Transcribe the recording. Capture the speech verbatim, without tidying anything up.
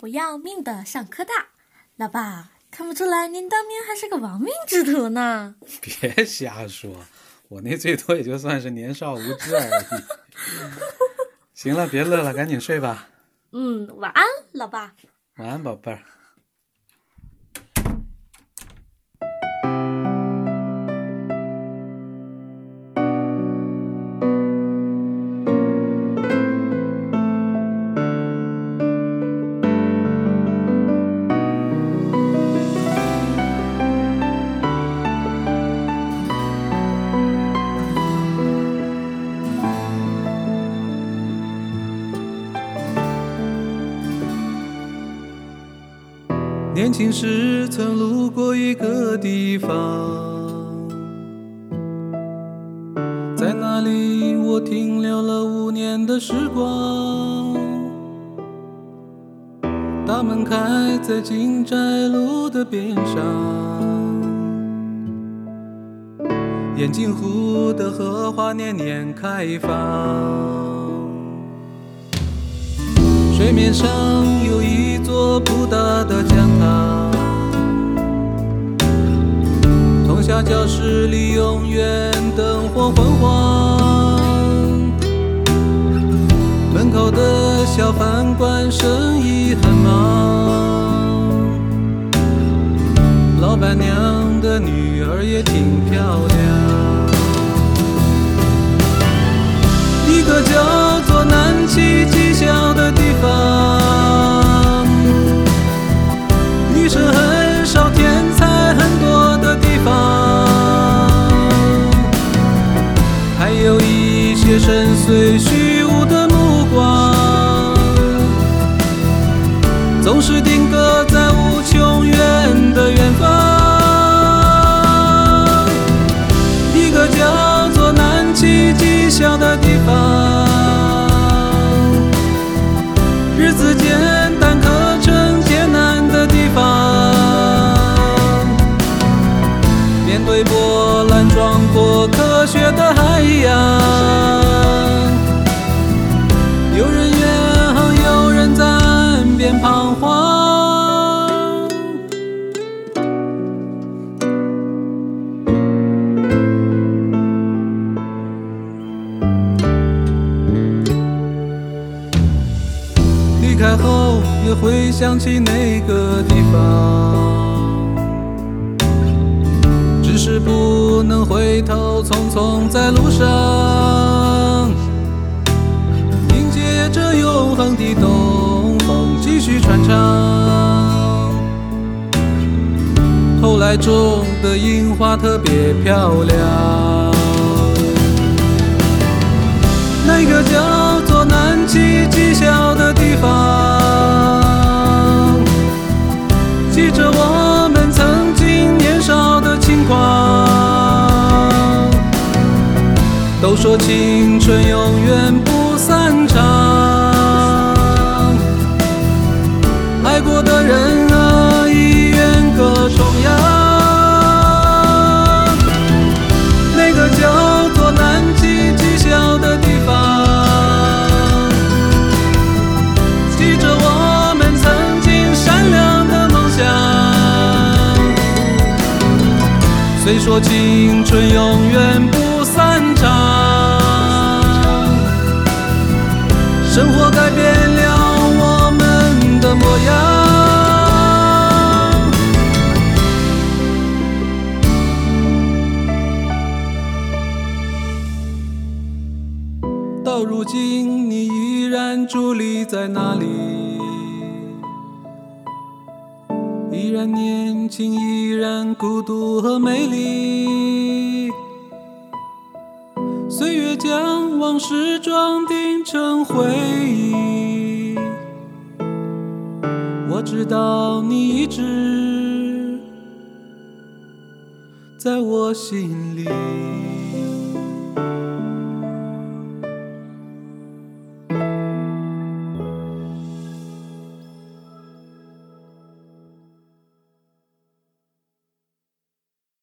不要命的上科大。老爸，看不出来您当年还是个亡命之徒呢。 别瞎说，我那最多也就算是年少无知而已。行了，别乐了，赶紧睡吧。 嗯，晚安，老爸。 晚安，宝贝儿。 年轻时曾路过一个地方，在那里我停留了五年的时光。大门开在金寨路的边上，眼镜湖的荷花年年开放。水面上有一座不大的讲堂，通宵教室里永远灯火昏黄。门口的小饭馆生意很忙，老板娘的女儿也挺漂亮。一个叫做南七技校的地方，女生很少，天才很多的地方，还有一些深邃虚无的目光，总是定格在无穷远的远方。一个叫做南七技校的地方，日子简单，课程艰难的地方，面对波澜壮阔科学的海洋，有人远航，有人在岸边彷徨。离开后也会想起那个地方，只是不能回头，匆匆在路上，迎接着永恒的东风继续传唱。头来种的樱花特别漂亮，那个叫做南七技校的地方，记着我们曾经年少的轻狂。都说青春永远不散场，爱过的人啊，已远隔重洋。那个叫做南七技校的地方，记着我们曾经闪亮的梦想。虽说青春永远不散场，生活改变了我们的模样。到如今你依然伫立在那里，依然年轻，依然孤独和美丽。岁月将往事装订成回忆，我知道你一直在我心里。